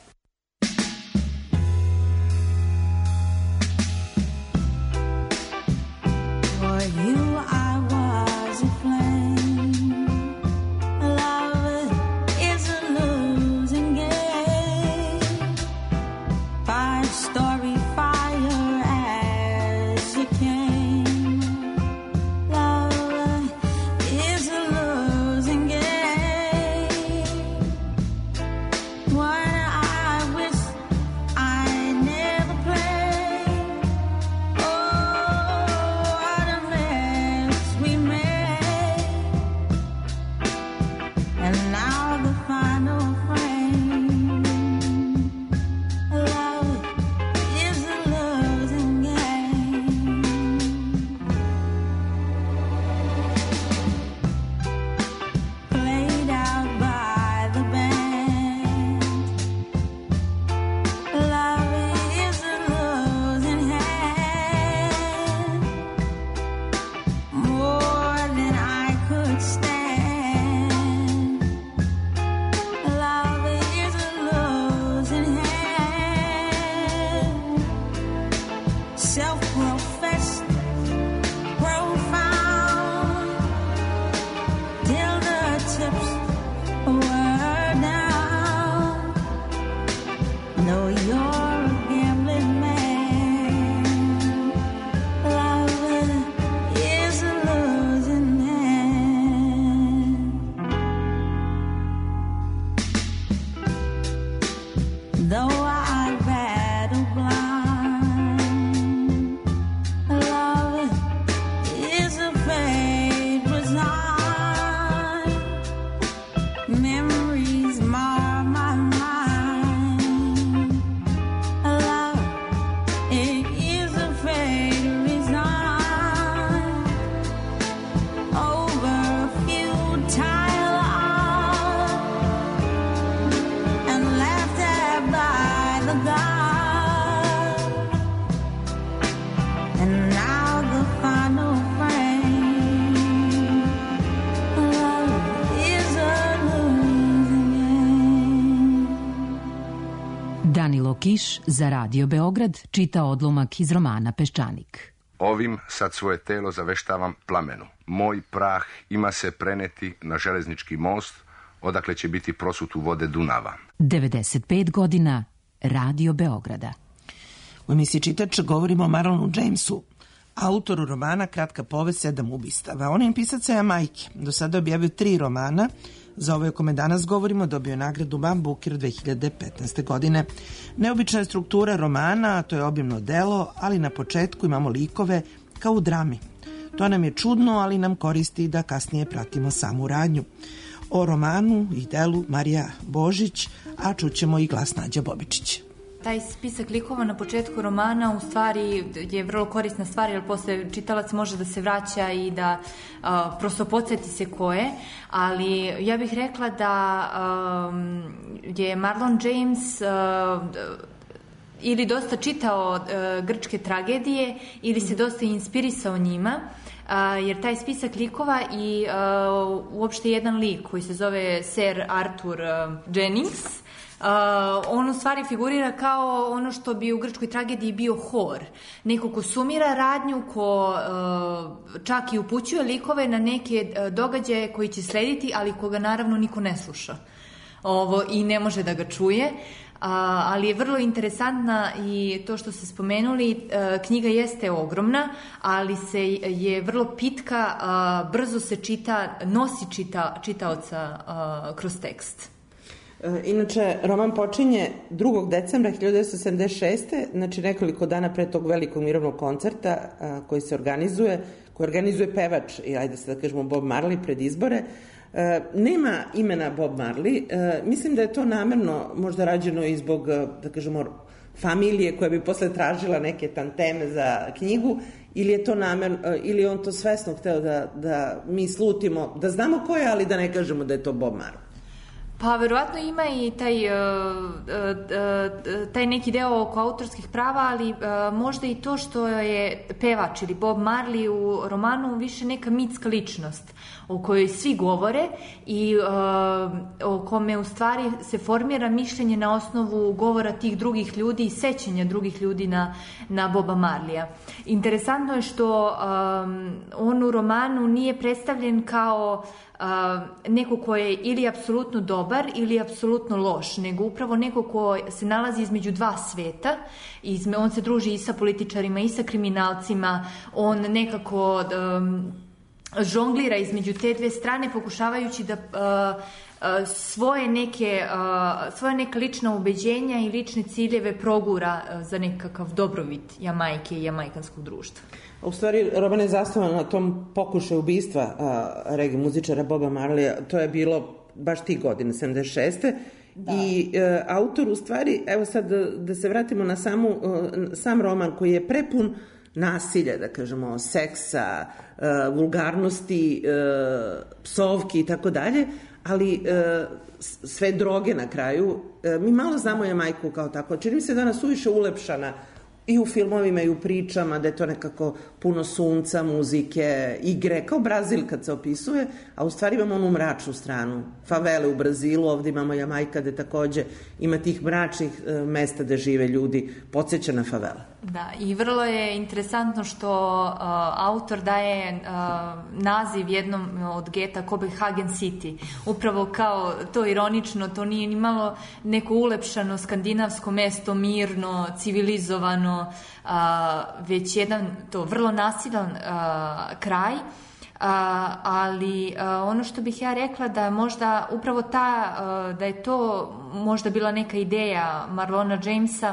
For you I was a flame. Story fire as you came. Love is a losing game. What I wish I never played. Oh, what a mess we made. And now the final frame. Love is a losing game. Played out by the band. Love is a losing hand. More than I could stand. Love is a losing hand. Self-professed, profound, till the tips were down. No, you're a gambling man. Love is a losing hand. Though I battle blind, love is a fate resigned. Memories mar my mind. Love, it is a fate resigned. Over a futile hour and laughed at by the God. And now the final frame. Love is a losing game. Danilo Kiš za Radio Beograd čita odlomak iz romana Peščanik. Ovim sad svoje telo zaveštavam plamenu. Moj prah ima se preneti na železnički most, odakle će biti prosut u vode Dunava. devedeset pet godina Radio Beograda. U emisiji Čitač govorimo o Marlonu Jamesu, autoru romana Kratka povest sedam ubistava. On je pisac Seja majke. Do sada je objavio tri romana. Za ove o kome danas govorimo dobio nagradu Ban Booker dve hiljade petnaeste. godine. Neobična je struktura romana, to je obimno delo, ali na početku imamo likove kao u drami. To nam je čudno, ali nam koristi da kasnije pratimo samu radnju. O romanu i delu Marija Božić, a čućemo i glas Nađa Bobičić. Taj spisak likova na početku romana u stvari je vrlo korisna stvar, jer posle čitalac može da se vraća i da uh, prosto podsjeti se ko je, ali ja bih rekla da um, je Marlon James uh, ili dosta čitao uh, grčke tragedije ili se dosta inspirisao njima. jer taj spisak likova i uopšte jedan lik koji se zove Sir Arthur Jennings, Uh, on u stvari figurira kao ono što bi u grčkoj tragediji bio hor. Neko ko sumira radnju, ko uh, čak i upućuje likove na neke uh, događaje koji će slediti, ali koga naravno niko ne sluša ovo, i ne može da ga čuje. Uh, ali je vrlo interesantna i to što ste spomenuli, uh, knjiga jeste ogromna, ali se je vrlo pitka, uh, brzo se čita, nosi čita, čitaoca uh, kroz tekst. Inače, roman počinje drugog decembra hiljadu devetsto sedamdeset šeste. znači nekoliko dana pre tog velikog mirovnog koncerta a, koji se organizuje, koji organizuje pevač, i ajde se da kažemo Bob Marley pred izbore. E, nema imena Bob Marley. E, mislim da je to namerno možda rađeno i zbog, da kažemo, familije koja bi posle tražila neke tanteme za knjigu, ili je to namerno, ili on to svesno hteo da, da mi slutimo, da znamo ko je, ali da ne kažemo da je to Bob Marley. Pa verovatno ima i taj, taj neki deo oko autorskih prava, ali možda i to što je pevač ili Bob Marley u romanu više neka mitska ličnost o kojoj svi govore i o kome u stvari se formira mišljenje na osnovu govora tih drugih ljudi i sećanja drugih ljudi na, na Boba Marleya. Interesantno je što on u romanu nije predstavljen kao Uh, neko ko je ili apsolutno dobar ili apsolutno loš, nego upravo neko ko se nalazi između dva sveta. Izme, on se druži i sa političarima i sa kriminalcima, on nekako um, žonglira između te dve strane pokušavajući da uh, uh, svoje neke uh, svoje neka lična ubeđenja i lične ciljeve progura uh, za nekakav dobrobit Jamajke i jamajkanskog društva. U stvari, roman je zasnovan na tom pokušaju ubistva reggae muzičara Boba Marleya. To je bilo baš tih godina, sedamdeset šeste. Da. I e, autor u stvari, evo sad da, da se vratimo na samu, sam roman koji je prepun nasilja, da kažemo, seksa, e, vulgarnosti, e, psovki i tako dalje, ali e, sve droge na kraju. E, mi malo znamo Jamajku kao tako. Čini mi se da ona suviše ulepšana i u filmovima i u pričama, da je to nekako puno sunca, muzike, igre, kao Brazil kad se opisuje, a u stvari imamo onu mračnu stranu. Favele u Brazilu, ovdje imamo Jamajka, gde takođe ima tih mračnih e, mesta gde žive ljudi, podsjeća na favele. Da, i vrlo je interesantno što uh, autor daje uh, naziv jednom od geta Copenhagen City. Upravo kao to ironično, to nije ni malo neko ulepšano skandinavsko mesto, mirno, civilizovano, uh, već jedan to vrlo nasilan uh, kraj. Uh, ali uh, ono što bih ja rekla da možda upravo ta, uh, da je to možda bila neka ideja Marlona Jamesa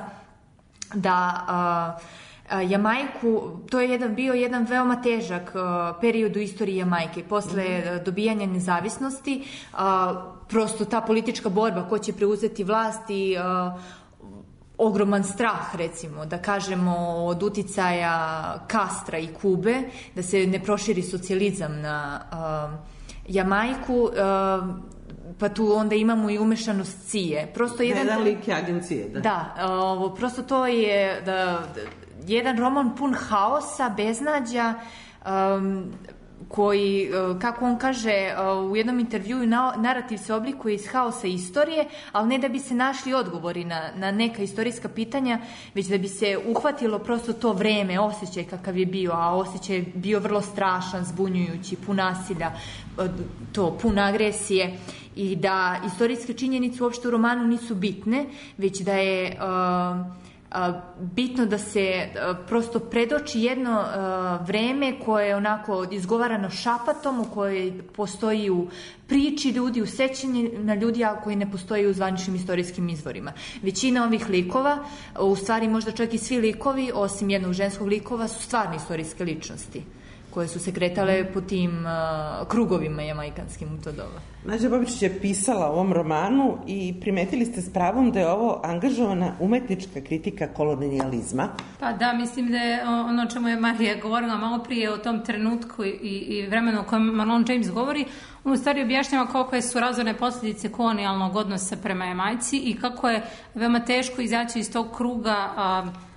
da uh, uh, Jamajku, to je jedan, bio jedan veoma težak uh, period u istoriji Jamajke. Posle uh, dobijanja nezavisnosti, uh, prosto ta politička borba ko će preuzeti vlast i uh, ogroman strah, recimo, da kažemo, od uticaja Kastra i Kube, da se ne proširi socijalizam na uh, Jamajku, uh, pa tu onda imamo i umešanost C I E. Prosto jedan, jedan lik je agencije, da. Da, ovo, prosto to je da, da, jedan roman pun haosa, beznađa, um, koji, kako on kaže u jednom intervjuu, narativ se oblikuje iz haosa istorije, ali ne da bi se našli odgovori na, na neka istorijska pitanja, već da bi se uhvatilo prosto to vreme, osjećaj kakav je bio, a osjećaj je bio vrlo strašan, zbunjujući, pun nasilja, to, pun agresije, i da istorijske činjenice uopšte u romanu nisu bitne, već da je uh, bitno da se prosto predoči jedno vreme koje je onako izgovarano šapatom, u kojoj postoji u priči ljudi, u sećanju na ljudi, a koji ne postoji u zvaničnim istorijskim izvorima. Većina ovih likova, u stvari možda čak i svi likovi, osim jednog ženskog likova, su stvarne istorijske ličnosti koje su se kretale po tim uh, krugovima jamajkanskim u to doba. Nađa Bobičić je pisala o ovom romanu i primetili ste s pravom da je ovo angažovana umetnička kritika kolonijalizma. Pa da, mislim da je ono o čemu je Marija govorila malo prije o tom trenutku i, i vremenu o kojem Marlon James govori, on u stvari objašnjava koliko su razorne posljedice kolonijalnog odnosa prema Jamajci i kako je veoma teško izaći iz tog kruga a,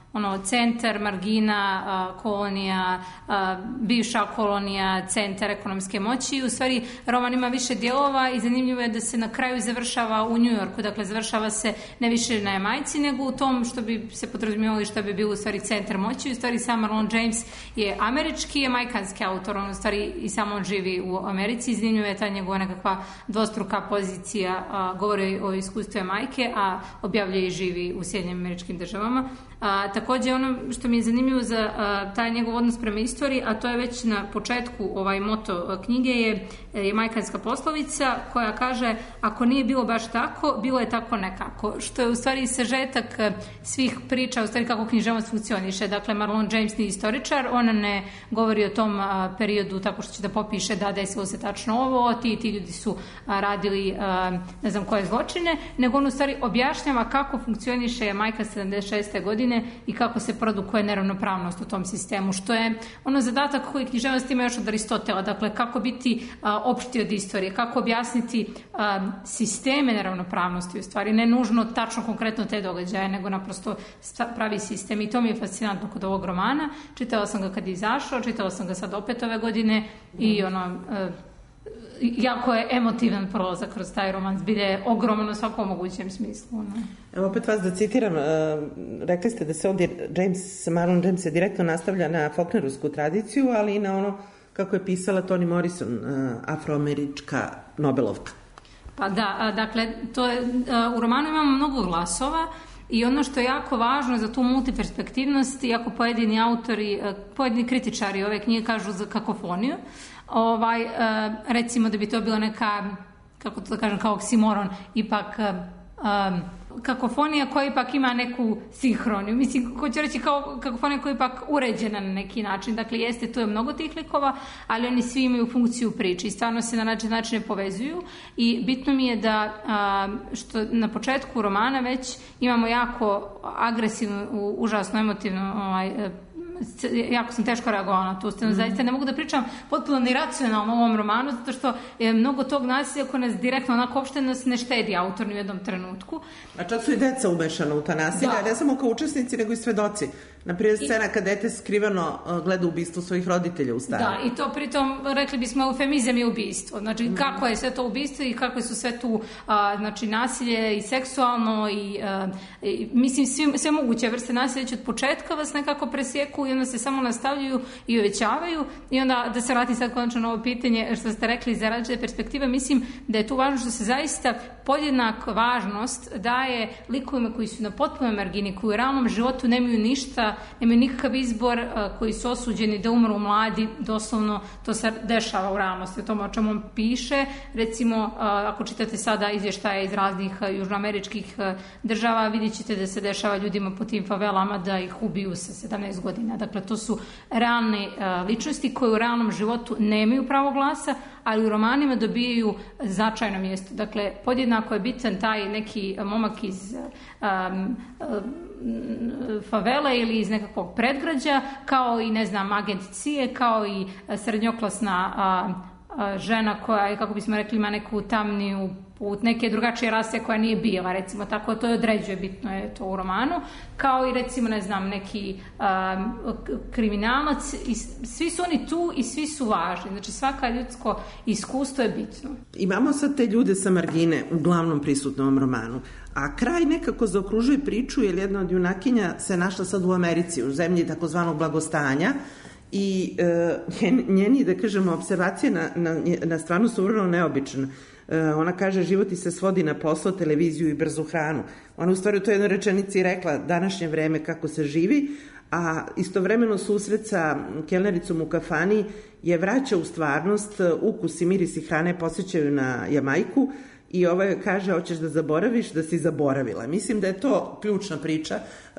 ono, centar, margina, a, kolonija, a, bivša kolonija, centar ekonomske moći. I u stvari roman ima više dijelova i zanimljivo je da se na kraju završava u New Yorku, dakle završava se ne više na Jamajci, nego u tom što bi se podrazumijevalo što bi bio u stvari centar moći. U stvari sam Marlon James je američki, jamajkanski autor, on u stvari i samo on živi u Americi. Zanimljivo je ta njegova nekakva dvostruka pozicija, a, govori o iskustvu Jamajke, a objavljuje i živi u Sjedinjenim Američkim Državama. A, također ono što mi je zanimljivo za a, taj njegov odnos prema istoriji, a to je već na početku ovaj moto a, knjige je jamajkanska poslovica koja kaže ako nije bilo baš tako, bilo je tako nekako, što je u stvari sažetak svih priča, u stvari kako književnost funkcioniše. Dakle, Marlon James nije istoričar, on ne govori o tom a, periodu tako što će da popiše da desilo se tačno ovo, ti ti ljudi su a, radili a, ne znam koje zločine, nego on u stvari objašnjava kako funkcioniše Jamajka sedamdeset šeste godine i kako se produkuje neravnopravnost u tom sistemu, što je ono zadatak koji književnost ima još od Aristotela, dakle kako biti a, opšti od istorije, kako objasniti a, sisteme neravnopravnosti, u stvari ne nužno tačno konkretno te događaje, nego naprosto pravi sistem i to mi je fascinantno kod ovog romana. Čitala sam ga kad je izašao, čitala sam ga sad opet ove godine i ono... A, jako je emotivan prolazak kroz taj roman, zbilje je ogromno u svakom mogućem smislu. Ne? Evo opet vas da citiram, uh, rekli ste da se ovdje James, Marlon James se direktno nastavlja na folknerovsku tradiciju, ali i na ono kako je pisala Toni Morrison, uh, afroamerička Nobelovka. Pa da, a, dakle, to je, a, u romanu imamo mnogo glasova i ono što je jako važno za tu multiperspektivnost, iako pojedini autori, a, pojedini kritičari ove knjige kažu za kakofoniju, ovaj, a, recimo da bi to bila neka, kako to da kažem, kao oksimoron, ipak... A, kakofonija koja ipak ima neku sinhroniju. Mislim, hoću reći kao kakofonija koja je ipak uređena na neki način. Dakle, jeste, tu je mnogo tih likova, ali oni svi imaju funkciju priče i stvarno se na način načine povezuju i bitno mi je da a, što na početku romana već imamo jako agresivnu, užasno emotivnu ovaj, jako sam teško reagovala na tu scenu. Mm. Zaista ne mogu da pričam potpuno neracionalno o ovom romanu, zato što je mnogo tog nasilja koje nas direktno, onako uopšte nas ne štedi autor ni u jednom trenutku. A čak su i deca umešana u ta nasilja, da. Ne samo kao učesnici, nego i svedoci. Naprijed scena kad dete skriveno gleda ubistvo svojih roditelja u stanu. Da, i to pritom, rekli bismo, eufemizam je ubistvo. Znači, mm. kako je sve to ubistvo i kako su sve tu a, znači, nasilje i seksualno i, a, i mislim, svi, sve moguće vrste nasilja već od početka vas nekako presjeku i onda se samo nastavljaju i uvećavaju. I onda, da se vratim sad konačno na ovo pitanje što ste rekli iz različite perspektive, mislim da je tu važno što se zaista podjednak važnost daje likovima koji su na potpunoj margini, koji u realnom životu nemaju ništa, nemaju nikakav izbor, koji su osuđeni da umru mladi, doslovno to se dešava u realnosti, o tome o čemu on piše. Recimo, ako čitate sada izvještaje iz raznih južnoameričkih država, vidjet ćete da se dešava ljudima po tim favelama da ih ubiju sa sedamnaest godina. Dakle, to su realne ličnosti koje u realnom životu nemaju pravo glasa, ali u romanima dobijaju značajno mjesto. Dakle, podjednako je bitan taj neki momak iz um, favele ili iz nekakvog predgrađa, kao i, ne znam, agent C I A, kao i srednjoklasna a, a, žena koja je, kako bismo rekli, ima neku tamniju put, neke drugačije rase koja nije bila, recimo, tako to je određuje, bitno je to u romanu, kao i, recimo, ne znam, neki um, kriminalac, i svi su oni tu i svi su važni, znači svaka ljudsko iskustvo je bitno. Imamo sad te ljude sa margine uglavnom prisutno u ovom romanu, a kraj nekako zaokružuje priču, jer jedna od junakinja se našla sad u Americi, u zemlji takozvanog blagostanja, i e, njeni, da kažemo, observacije na, na, na stranu su vrlo neobične. Ona kaže, život ti se svodi na posao, televiziju i brzu hranu. Ona u stvari u toj jednoj rečenici rekla današnje vreme kako se živi, a istovremeno susret sa kelnericom u kafani je vraća u stvarnost, ukus i mirisi hrane posjećaju na Jamajku i ova kaže, hoćeš da zaboraviš, da si zaboravila. Mislim da je to ključna priča.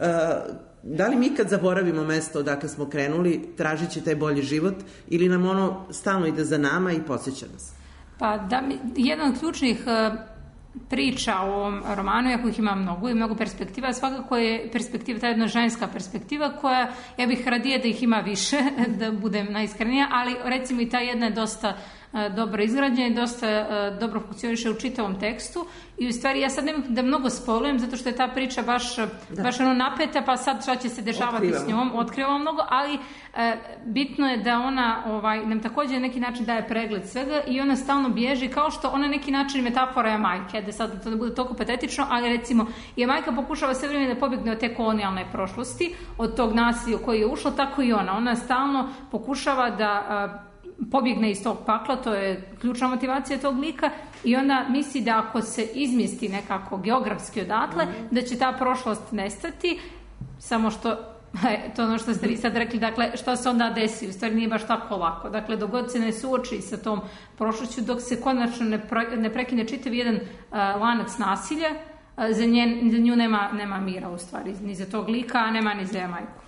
Da li mi kad zaboravimo mesto odakle smo krenuli, tražit će taj bolji život ili nam ono stalno ide za nama i posjeća nas? Pa da, jedna od ključnih uh, priča u ovom romanu, jako ih ima mnogo i mnogo perspektiva, svakako je perspektiva, ta jedna ženska perspektiva koja, ja bih radije da ih ima više, da budem najiskrenija, ali recimo i ta jedna je dosta dobro izgrađen i dosta uh, dobro funkcioniše u čitavom tekstu i u stvari ja sad nemam da mnogo spolujem zato što je ta priča baš, baš ono napeta pa sad šta će se dešavati Otkrivamo. s njom, otkrivamo mnogo, ali uh, bitno je da ona ovaj, nam također na neki način daje pregled svega i ona stalno bježi kao što ona neki način metafora je majke, da sad to da bude toliko patetično, ali recimo je majka pokušava sve vrijeme da pobjegne od te kolonijalne prošlosti, od tog nasilja u koji je ušlo, tako i ona. Ona stalno pokušava da uh, pobjegne iz tog pakla, to je ključna motivacija tog lika i onda misli da ako se izmjesti nekako geografski odatle, mm-hmm. da će ta prošlost nestati, samo što to ono što ste vi sad rekli, dakle, što se onda desi, u stvari nije baš tako lako. Dakle, dok god se ne suoči sa tom prošlošću, dok se konačno ne, pre, ne prekine čitav jedan uh, lanac nasilja, uh, za, njen, za nju nema, nema mira u stvari, ni za tog lika, a nema ni za majku.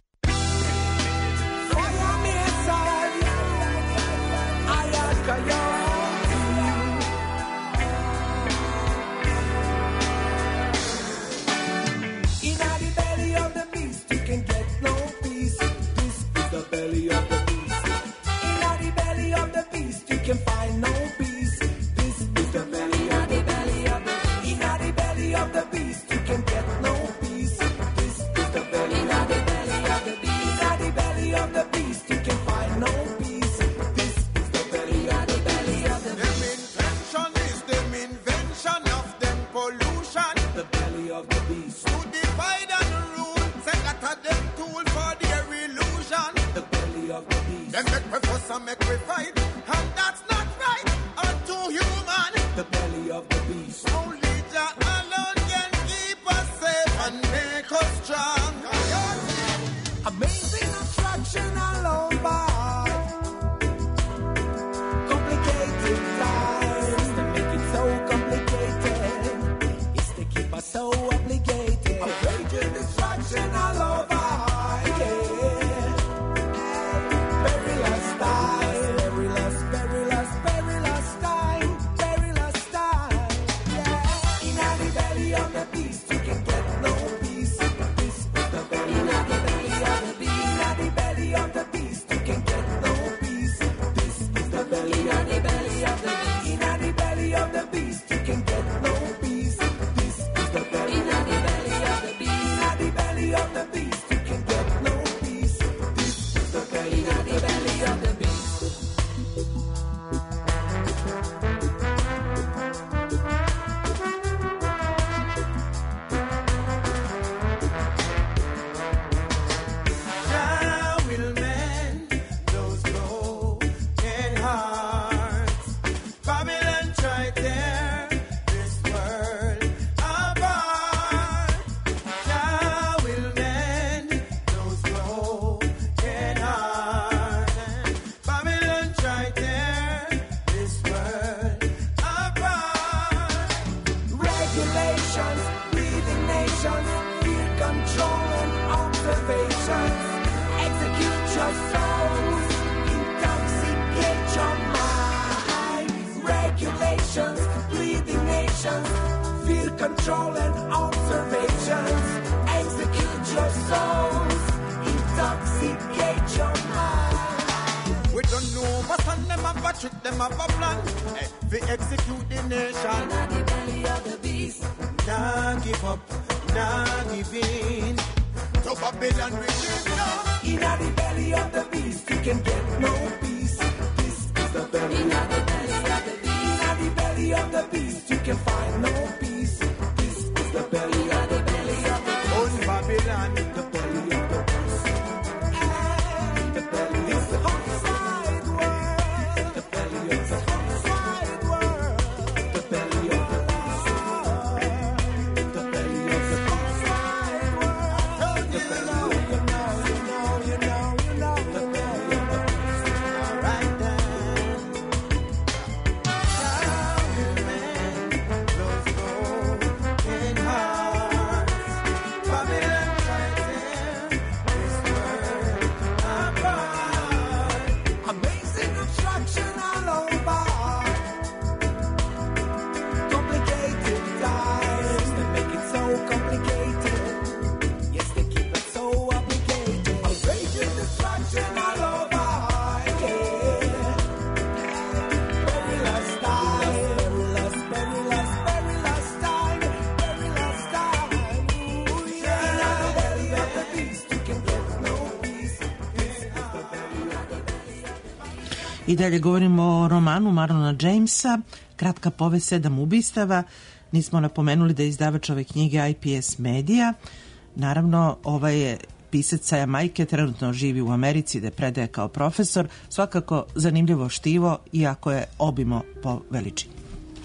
I dalje govorimo o romanu Marlona Jamesa, kratka povest Sedam ubistava. Nismo napomenuli da je izdavač ove knjige I P S Media. Naravno, ovaj je pisac sa Jamajke, trenutno živi u Americi, da predaje kao profesor. Svakako zanimljivo štivo, iako je obimo po veličini.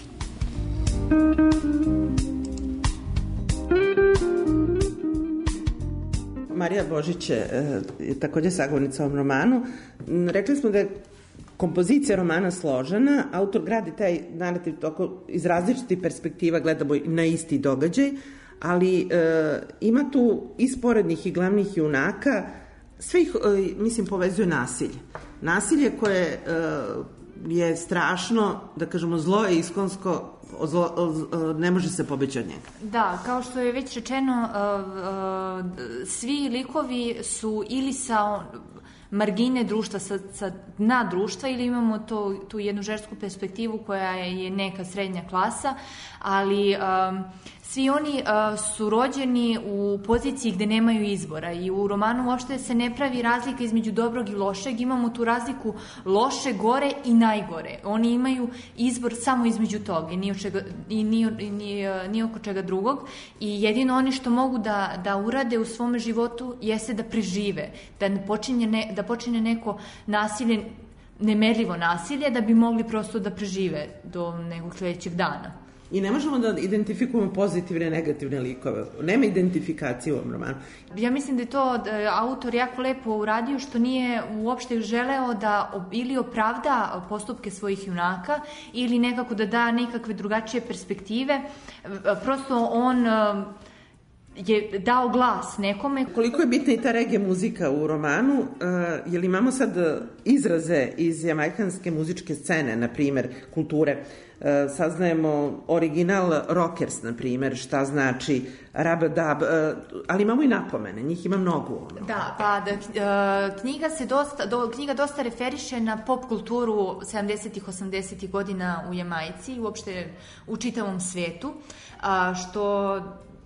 Marija Božić je, je također sagovornica ovom romanu. Rekli smo da je kompozicija romana složena, autor gradi taj narativ toko iz različitih perspektiva, gledamo na isti događaj, ali e, ima tu i sporednih i glavnih junaka, sve ih, e, mislim, povezuje nasilje. Nasilje koje e, je strašno, da kažemo, zlo je iskonsko, zlo, o, ne može se pobeći od njega. Da, kao što je već rečeno, svi likovi su ili sa margine društva, sa, sa dna društva, ili imamo to, tu jednu žensku perspektivu koja je neka srednja klasa, ali um, svi oni uh, su rođeni u poziciji gde nemaju izbora i u romanu uopšte se ne pravi razlika između dobrog i lošeg, imamo tu razliku loše, gore i najgore. Oni imaju izbor samo između toga i ni, čega, i ni, ni, ni oko čega drugog i jedino oni što mogu da, da urade u svom životu jeste da prežive, da počinje, ne, da počinje neko nasilje, nemerljivo nasilje, da bi mogli prosto da prežive do nekog sljedećeg dana. I ne možemo da identifikujemo pozitivne i negativne likove. Nema identifikacije u ovom romanu. Ja mislim da je to da je autor jako lepo uradio što nije uopšte želeo da ili opravda postupke svojih junaka ili nekako da da nekakve drugačije perspektive. Prosto on je dao glas nekome. Koliko je bitna i ta reggae muzika u romanu, uh, jer imamo sad izraze iz jamajkanske muzičke scene, na primjer, kulture. Uh, saznajemo original rockers, na primjer, šta znači rub-a-dub, uh, ali imamo i napomene, njih ima mnogo. Ono. Da, pa da, uh, knjiga se dosta, do, knjiga dosta referiše na pop kulturu sedamdesetih, osamdesetih godina u Jamajci, uopšte u čitavom svetu, uh, što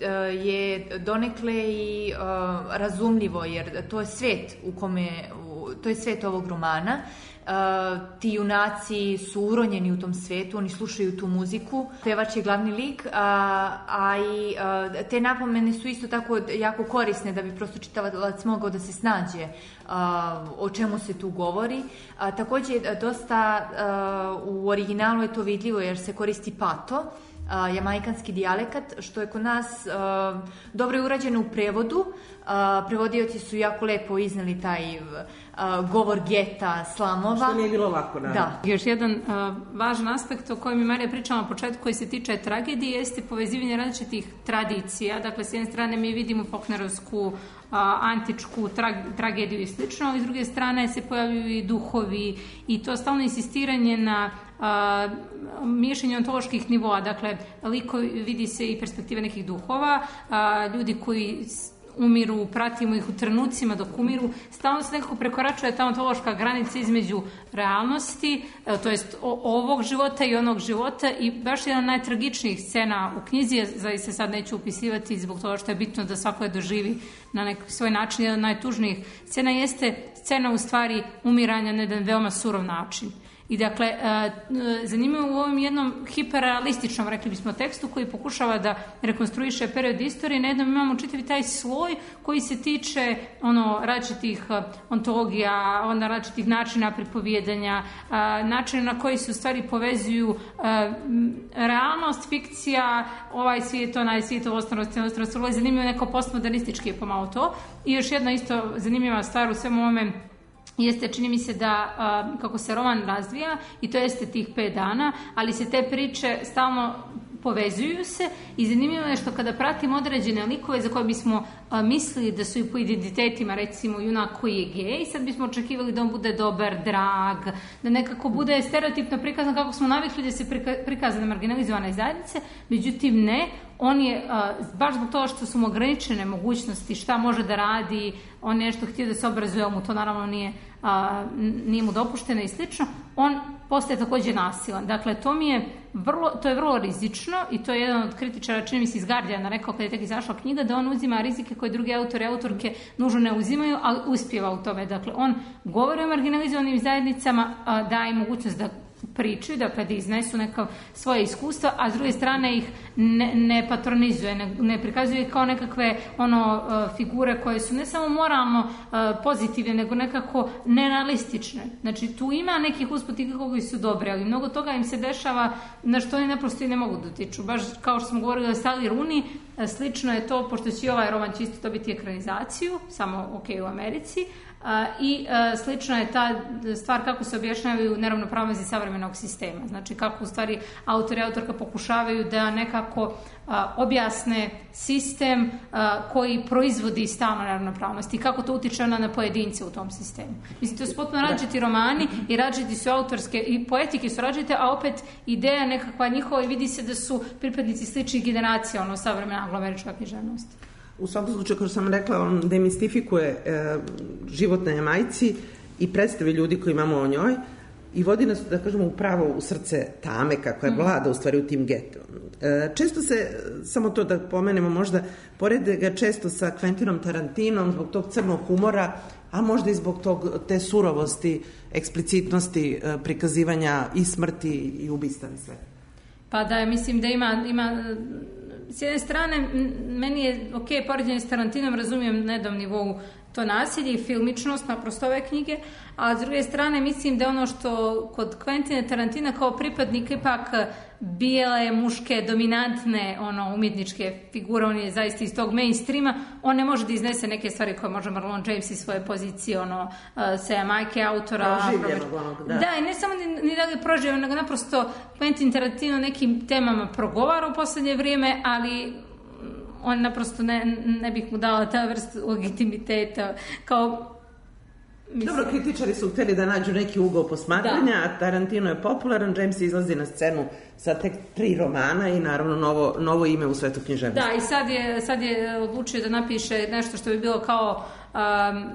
je donekle i uh, razumljivo, jer to je svet u kome, u, to je svet ovog romana. Uh, ti junaci su uronjeni u tom svetu, oni slušaju tu muziku, pevač je glavni lik, a, a i a, te napomene su isto tako jako korisne da bi prosto čitalac mogao da se snađe a, o čemu se tu govori. A, također dosta a, u originalu je to vidljivo jer se koristi pato, Uh, jamajkanski dijalekat, što je kod nas uh, dobro je urađeno u prevodu. Uh, prevodioci su jako lepo iznali taj uh, govor geta, slamova. Što nije bilo lako, naravno. Da. Još jedan uh, važan aspekt o kojem je Marija pričala na početku koji se tiče tragedije jeste povezivanje različitih tradicija. Dakle, s jedne strane mi vidimo folknerovsku antičku tra, tragediju i slično, ali s druge strane se pojavljuju i duhovi i to stalno insistiranje na a, miješanje ontoloških nivoa, dakle liko vidi se i perspektive nekih duhova, a, ljudi koji umiru, pratimo ih u trenucima dok umiru, stalno se nekako prekoračuje ta ontološka granica između realnosti, to jest ovog života i onog života i baš jedna od najtragičnijih scena u knjizi, zaista se sad neću upisivati zbog toga što je bitno da svako je doživi na neki svoj način, jedna od najtužnijih scena jeste scena u stvari umiranja na jedan veoma surov način. I dakle, zanimljivo u ovom jednom hiperrealističnom, rekli bismo, tekstu koji pokušava da rekonstruiše period istorije, na jednom imamo čitavi taj sloj koji se tiče ono različitih ontologija, onda različitih načina pripovijedanja, načina na koji se u stvari povezuju realnost, fikcija, ovaj svijet, onaj svijet, ovostrost, ovostrost, ovo je zanimljivo, neko postmodernistički je pomalo to. I još jedna isto zanimljiva stvar u svemu ovome jeste, čini mi se da a, kako se roman razvija i to jeste tih pet dana, ali se te priče stalno povezuju se i zanimljivo je što kada pratimo određene likove za koje bismo a, mislili da su i po identitetima, recimo junak koji je gej, sad bismo očekivali da on bude dobar, drag, da nekako bude stereotipno prikazan kako smo navikli da se prika, prikazane marginalizovane zajednice, međutim ne, on je, uh, baš zbog toga što su mu ograničene mogućnosti šta može da radi, on je nešto htio da se obrazuje, mu to naravno nije, uh, nije mu dopušteno i slično, on postaje također nasilan. Dakle, to mi je vrlo, to je vrlo rizično i to je jedan od kritičara, čini mi se iz Guardiana rekao kad je tek izašla knjiga, da on uzima rizike koje drugi autori i autorke nužno ne uzimaju, ali uspijeva u tome. Dakle, on govori o marginalizovanim zajednicama, uh, daje mogućnost da pričaju, dakle da iznesu neka svoje iskustva, a s druge strane ih ne, ne patronizuje, ne, ne prikazuje ih kao nekakve ono uh, figure koje su ne samo moralno uh, pozitivne, nego nekako nerealistične. Znači tu ima nekih usputika koji su dobri, ali mnogo toga im se dešava na što oni naprosto i ne mogu dotiču. Baš kao što smo govorili o Sally Rooney, slično je to, pošto će ovaj roman čisto dobiti ekranizaciju, samo ok u Americi, Uh, i uh, slično je ta stvar kako se objašnjavaju neravnopravnosti savremenog sistema. Znači kako u stvari autor i autorka pokušavaju da nekako uh, objasne sistem uh, koji proizvodi stalno neravnopravnost i kako to utiče ona na pojedince u tom sistemu. Mislim, to su potpuno različiti romani i različiti su autorske i poetike su različite, a opet ideja nekakva njihova i vidi se da su pripadnici sličnih generacija, ono savremena angloamerička književnost. U svakom slučaju, kao što sam rekla, on demistifikuje e, život na Jamajci i predstavi ljudi koji imamo o njoj i vodi nas, da kažemo, upravo u srce tame kako je vlada u stvari u tim getom. E, često se, samo to da pomenemo možda, porede ga često sa Quentinom Tarantinom zbog tog crnog humora, a možda i zbog tog, te surovosti, eksplicitnosti e, prikazivanja i smrti i ubistva i sve. Pa da, mislim da ima... ima s jedne strane, meni je ok, poređenje s Tarantinom, razumijem na jednom nivou to nasilje i filmičnost naprosto ove knjige, a s druge strane mislim da ono što kod Quentina Tarantina kao pripadnika ipak bijele, muške, dominantne ono, umjetničke figure, on je zaista iz tog mainstreama, on ne može da iznese neke stvari koje može Marlon James iz svoje pozicije, ono, se majke autora. Proživljenog, da. Da, i ne samo ni, ni da ga je proživljeno, nego naprosto Quentin Tarantino nekim temama progovara u posljednje vrijeme, ali on naprosto ne, ne bih mu dala ta vrsta legitimiteta kao... Mislim... Dobro, kritičari su htjeli da nađu neki ugao posmatranja, a Tarantino je popularan, James izlazi na scenu sa tek tri romana i naravno novo, novo ime u svetu književnosti. Da, i sad je, sad je odlučio da napiše nešto što bi bilo kao um,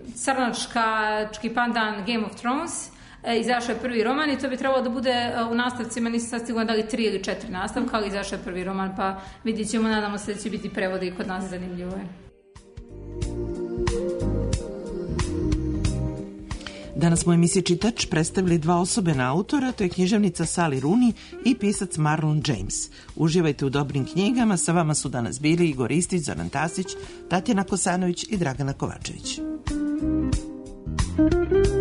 crnački pandan Game of Thrones. E, izašao je prvi roman i to bi trebalo da bude u nastavcima, nisam sad sigurno da li tri ili četiri nastavka, ali izašao je prvi roman, pa vidjet ćemo, nadamo se da će biti prevodi i kod nas, zanimljivo je. Danas smo u emisiji Čitač predstavili dva osobena autora, to je književnica Sally Rooney i pisac Marlon James. Uživajte u dobrim knjigama, sa vama su danas bili Igor Istić, Zoran Tasić, Tatjana Kosanović i Dragana Kovačević.